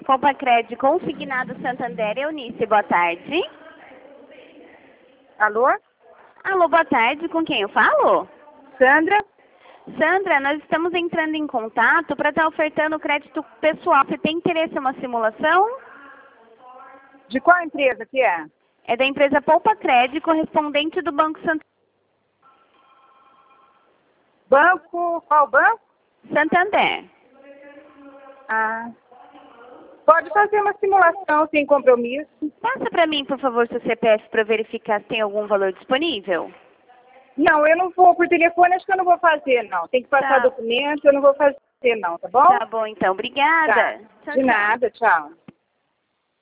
Compacred Consignado Santander, Eunice, boa tarde. Alô? Alô, boa tarde, com quem eu falo? Sandra? Sandra, nós estamos entrando em contato para estar ofertando crédito pessoal. Você tem interesse em uma simulação? De qual empresa que é? É da empresa Compacred, correspondente do Banco Santander. Banco, qual banco? Santander. Ah, pode fazer uma simulação sem compromisso. Passa para mim, por favor, seu CPF para verificar se tem algum valor disponível. Não, eu não vou por telefone, acho que eu não vou fazer, não. Tem que passar Tá. documento, eu não vou fazer, não, tá bom? Tá bom, então. Obrigada. Tá. Tchau, De tchau. nada, tchau.